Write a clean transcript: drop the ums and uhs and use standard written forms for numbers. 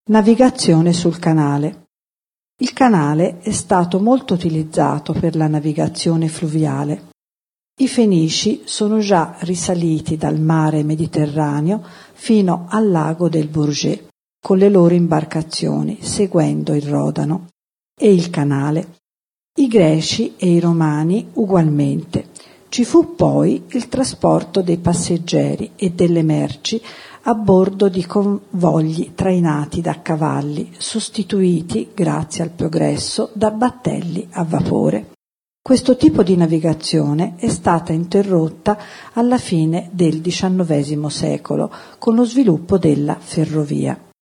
Navigazione sul canale. Il canale è stato molto utilizzato per la navigazione fluviale. I Fenici sono già risaliti dal mare Mediterraneo fino al lago del Bourget con le loro imbarcazioni, seguendo il Rodano e il canale. I Greci e i Romani ugualmente. Ci fu poi il trasporto dei passeggeri e delle merci a bordo di convogli trainati da cavalli, sostituiti, grazie al progresso, da battelli a vapore. Questo tipo di navigazione è stata interrotta alla fine del XIX secolo con lo sviluppo della ferrovia.